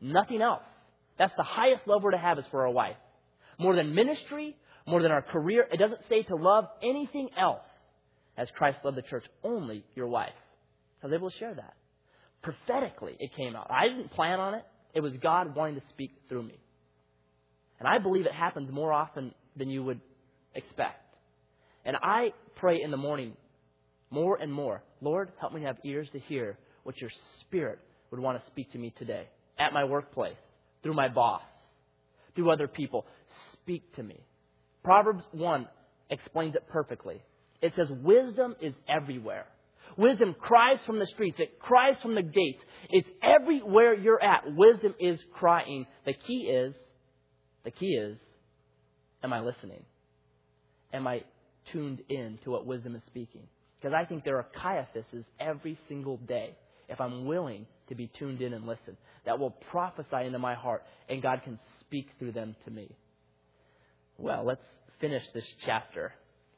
Nothing else. That's the highest love we're to have is for our wife. More than ministry, more than our career. It doesn't say to love anything else as Christ loved the church, only your wife. I was able to share that. Prophetically, it came out. I didn't plan on it. It was God wanting to speak through me. And I believe it happens more often than you would expect. And I pray in the morning more and more, Lord, help me to have ears to hear what your Spirit would want to speak to me today. At my workplace, through my boss, through other people. Speak to me. Proverbs one explains it perfectly. It says wisdom is everywhere. Wisdom cries from the streets. It cries from the gates. It's everywhere you're at. Wisdom is crying. The key is, the key is, am I listening? Am I tuned in to what wisdom is speaking? Because I think there are Caiaphases every single day, if I'm willing to be tuned in and listen, that will prophesy into my heart and God can speak through them to me. Well, let's finish this chapter.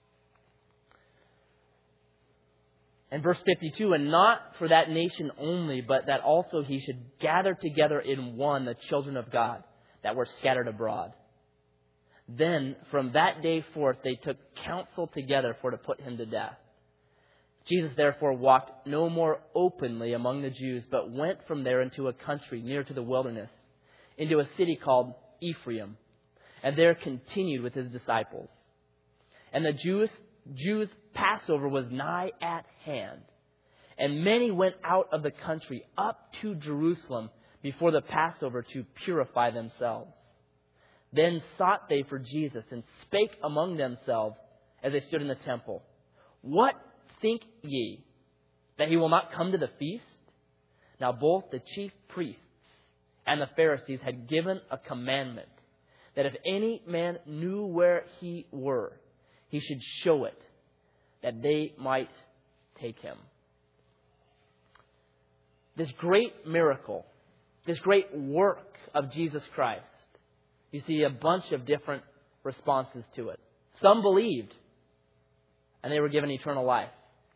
And verse fifty-two, and not for that nation only, but that also he should gather together in one the children of God that were scattered abroad. Then from that day forth they took counsel together for to put him to death. Jesus therefore walked no more openly among the Jews, but went from there into a country near to the wilderness, into a city called Ephraim, and there continued with his disciples. And the Jews, Jews' Passover was nigh at hand, and many went out of the country up to Jerusalem before the Passover to purify themselves. Then sought they for Jesus, and spake among themselves as they stood in the temple, What think ye, that he will not come to the feast? Now both the chief priests and the Pharisees had given a commandment that if any man knew where he were, he should show it, that they might take him. This great miracle, this great work of Jesus Christ, you see a bunch of different responses to it. Some believed, and they were given eternal life.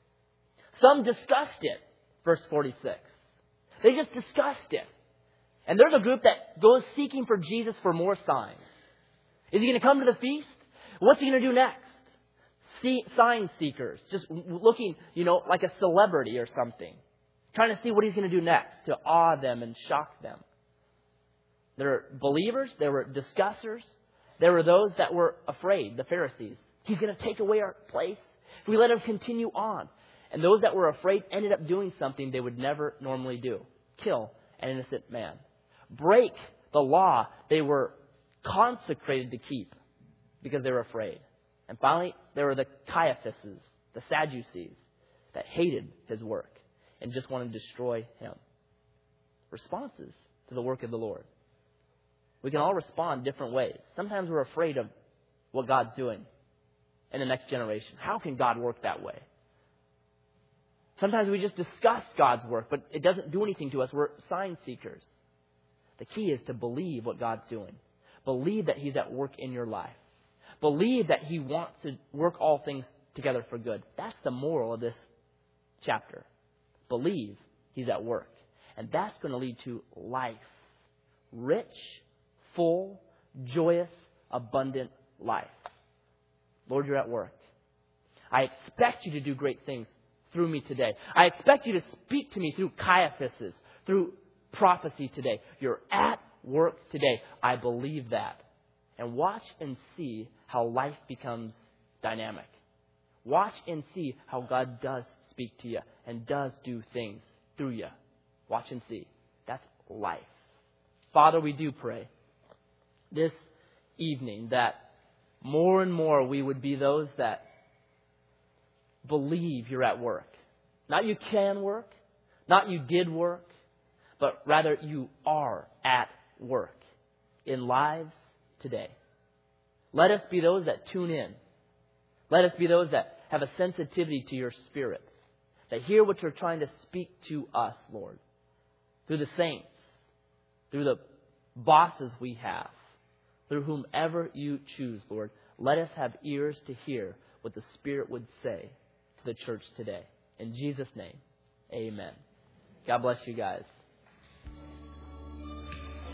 Some discussed it, verse forty-six. They just discussed it. And there's a group that goes seeking for Jesus for more signs. Is he going to come to the feast? What's he going to do next? See, sign seekers, just looking, you know, like a celebrity or something. Trying to see what he's going to do next to awe them and shock them. There were believers, there were discussers, there were those that were afraid, the Pharisees. He's going to take away our place if we let him continue on. And those that were afraid ended up doing something they would never normally do. Kill an innocent man. Break the law they were consecrated to keep because they were afraid. And finally, there were the Caiaphases, the Sadducees, that hated his work and just wanted to destroy him. Responses to the work of the Lord. We can all respond different ways. Sometimes we're afraid of what God's doing in the next generation. How can God work that way? Sometimes we just discuss God's work, but it doesn't do anything to us. We're sign seekers. The key is to believe what God's doing. Believe that he's at work in your life. Believe that he wants to work all things together for good. That's the moral of this chapter. Believe he's at work. And that's going to lead to life. Rich, full, joyous, abundant life. Lord, you're at work. I expect you to do great things through me today. I expect you to speak to me through Caiaphases, through prophecy today. You're at work today. I believe that. And watch and see how life becomes dynamic. Watch and see how God does speak to you and does do things through you. Watch and see. That's life. Father, we do pray this evening that more and more we would be those that believe you're at work. Not you can work, not you did work, but rather you are at work in lives today. Let us be those that tune in. Let us be those that have a sensitivity to your Spirit, that hear what you're trying to speak to us, Lord, through the saints, through the bosses we have, through whomever you choose, Lord. Let us have ears to hear what the Spirit would say to the church today. In Jesus' name, amen. God bless you guys.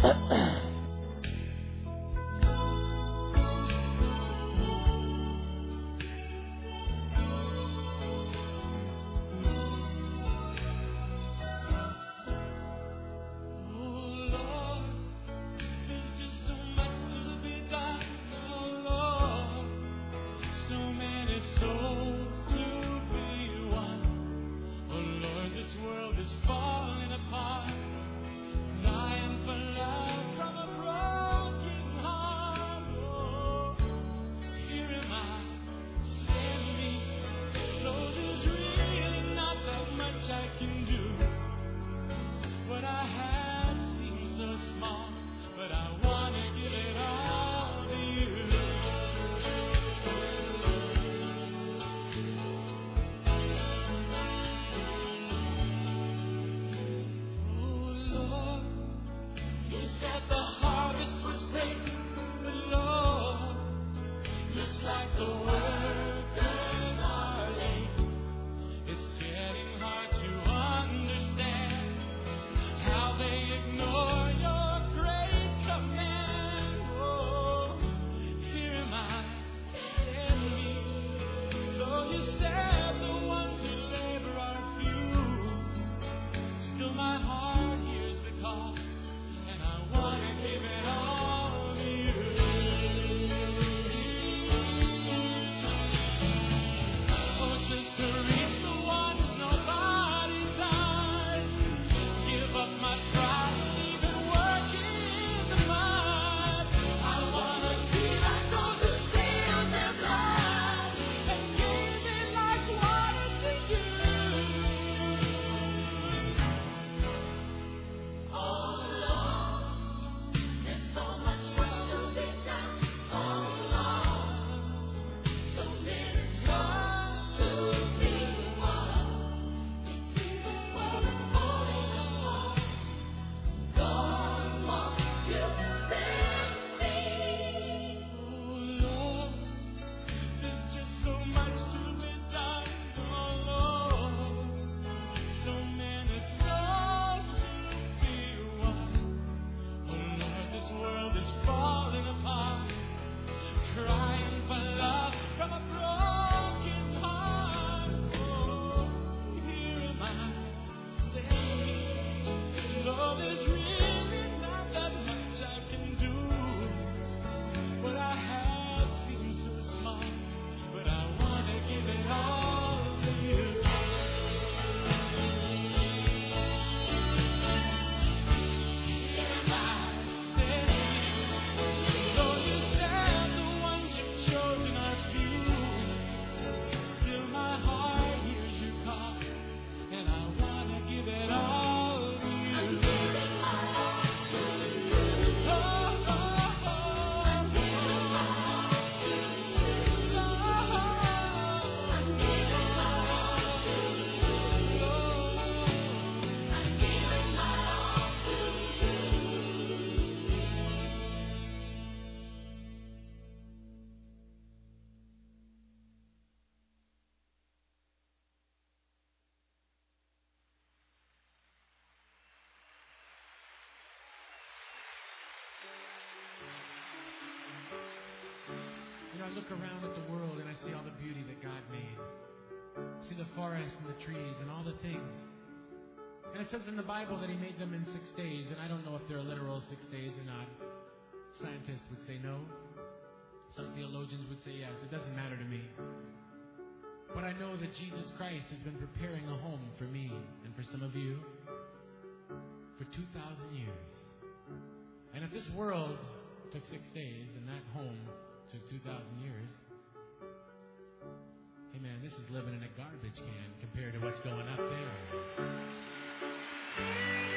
I look around at the world and I see all the beauty that God made. I see the forest and the trees and all the things. And it says in the Bible that He made them in six days, and I don't know if they're literal six days or not. Scientists would say no. Some theologians would say yes. It doesn't matter to me. But I know that Jesus Christ has been preparing a home for me and for some of you for two thousand years. And if this world took six days and that home took two thousand years, hey man, this is living in a garbage can compared to what's going up there.